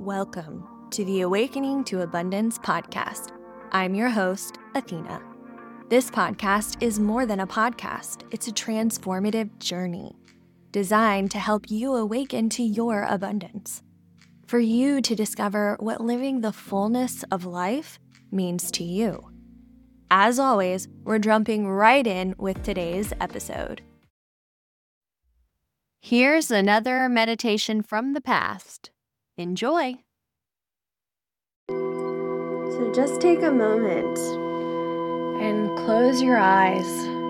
Welcome to the Awakening to Abundance podcast. I'm your host, Athena. This podcast is more than a podcast. It's a transformative journey designed to help you awaken to your abundance. For you to discover what living the fullness of life means to you. As always, we're jumping right in with today's episode. Here's another meditation from the past. Enjoy. So just take a moment and close your eyes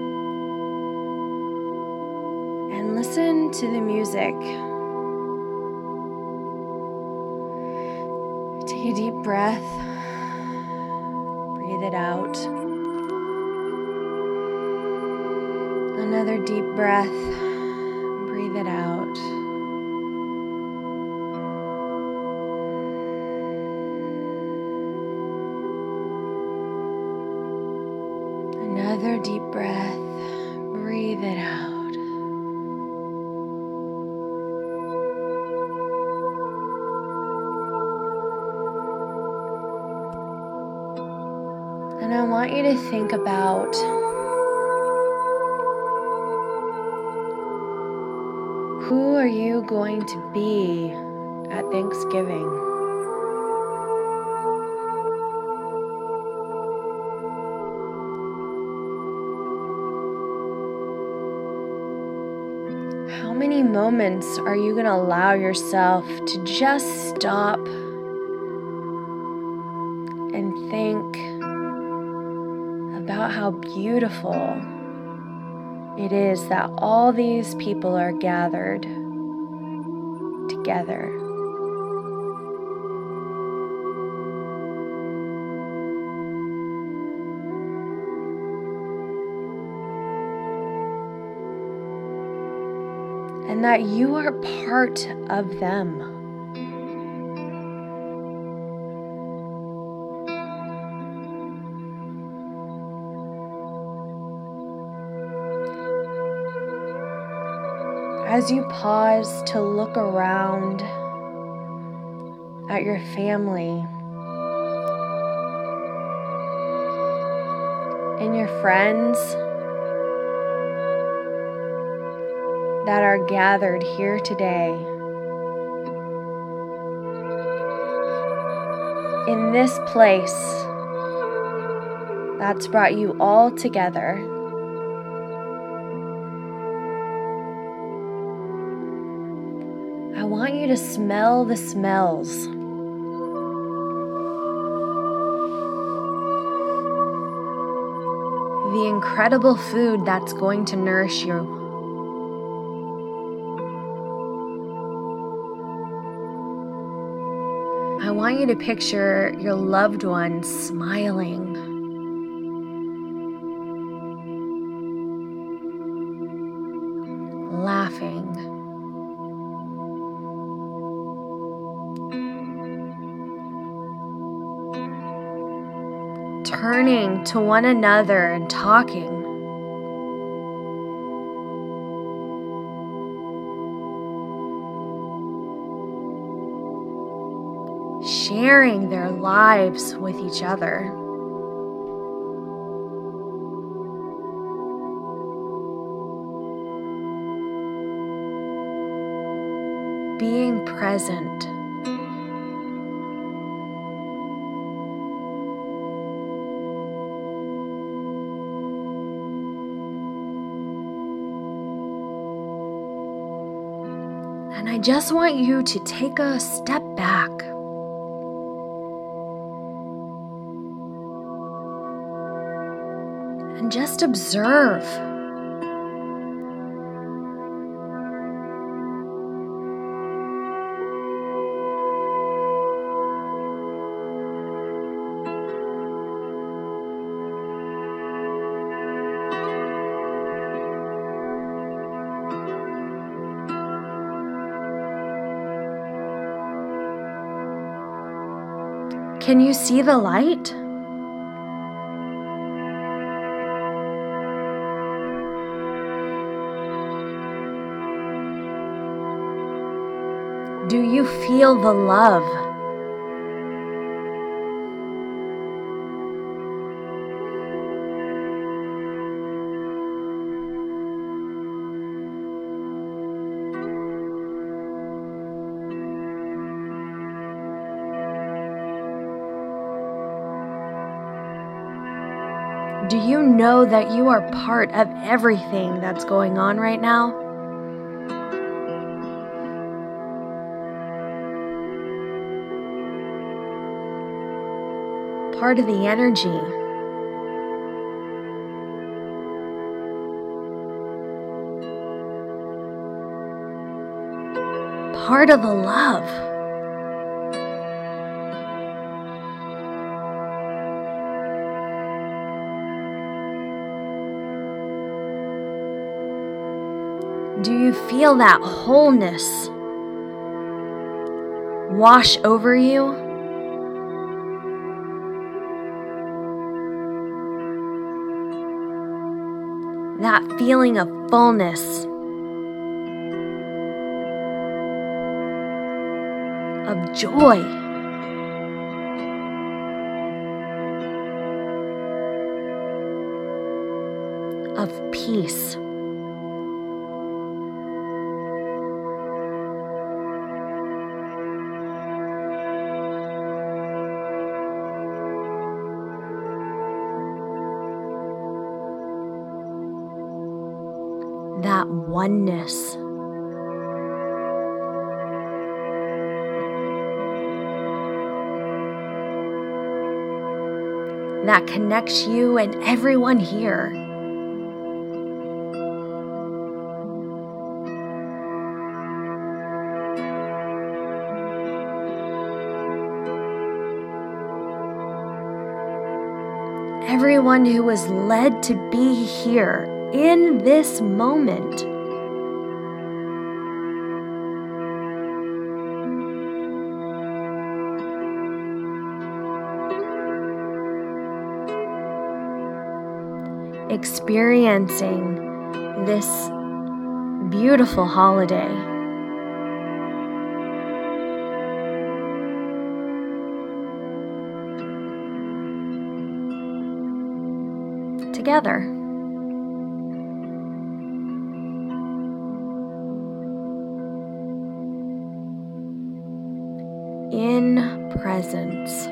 and listen to the music. Take a deep breath. Breathe it out. Another deep breath. Breathe it out. Another deep breath. Breathe it out. And I want you to think about who are you going to be at Thanksgiving? How many moments are you going to allow yourself to just stop and think about how beautiful it is that all these people are gathered together? And that you are part of them. As you pause to look around at your family and your friends that are gathered here today, in this place that's brought you all together, I want you to smell the smells. The incredible food that's going to nourish you. I want you to picture your loved ones smiling, laughing, turning to one another and talking. Sharing their lives with each other. Being present. And I just want you to take a step back. And just observe. Can you see the light? Do you feel the love? Do you know that you are part of everything that's going on right now? Part of the energy. Part of the love. Do you feel that wholeness wash over you? That feeling of fullness, of joy, of peace. That oneness. That connects you and everyone here. Everyone who was led to be here in this moment. Experiencing this beautiful holiday. Together. In presence.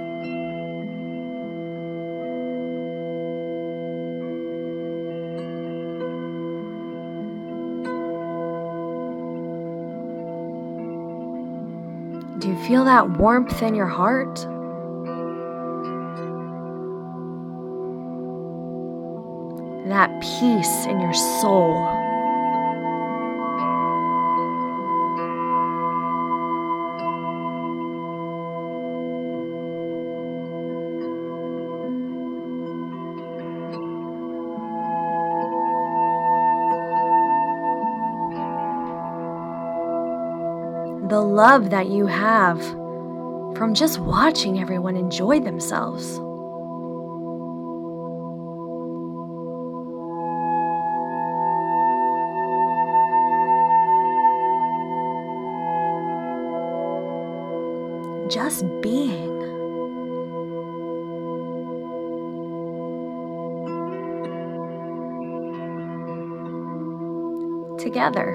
Do you feel that warmth in your heart? That peace in your soul? The love that you have from just watching everyone enjoy themselves. Just being. Together.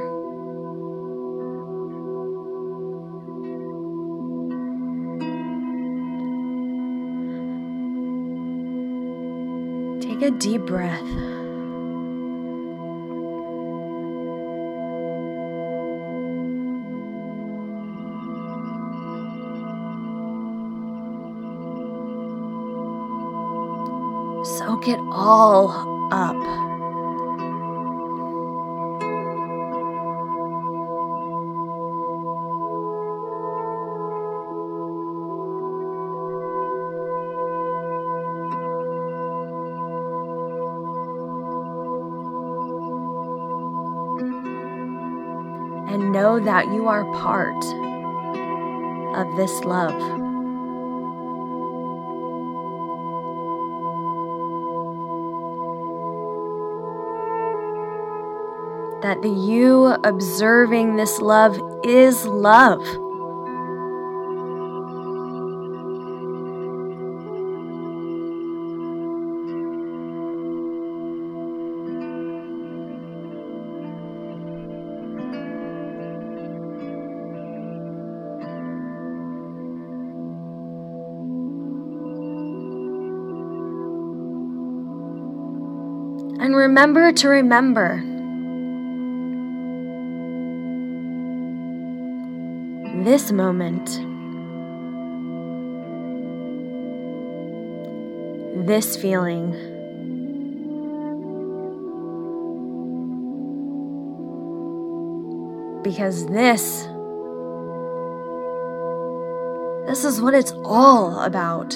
Take a deep breath. Soak it all up. And know that you are part of this love. That the you observing this love is love. And remember to remember this moment, this feeling, because this is what it's all about.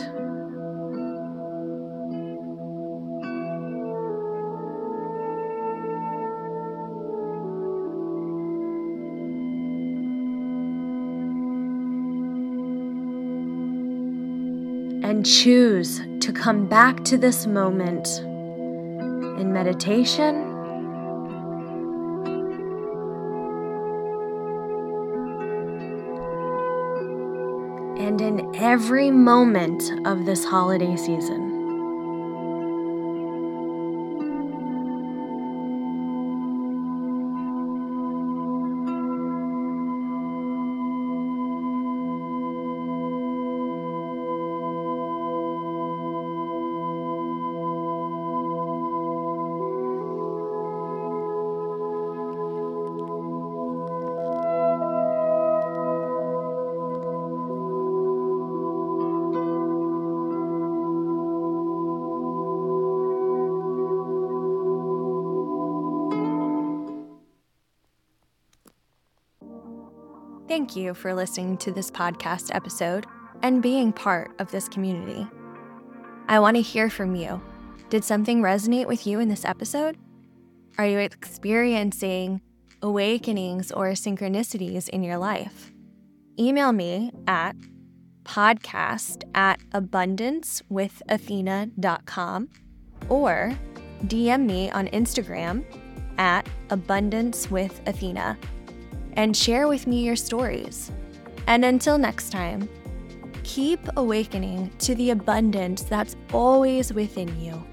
And choose to come back to this moment in meditation, and in every moment of this holiday season. Thank you for listening to this podcast episode and being part of this community. I want to hear from you. Did something resonate with you in this episode? Are you experiencing awakenings or synchronicities in your life? Email me at podcast@abundancewithathena.com or DM me on Instagram at abundancewithathena. And share with me your stories. And until next time, keep awakening to the abundance that's always within you.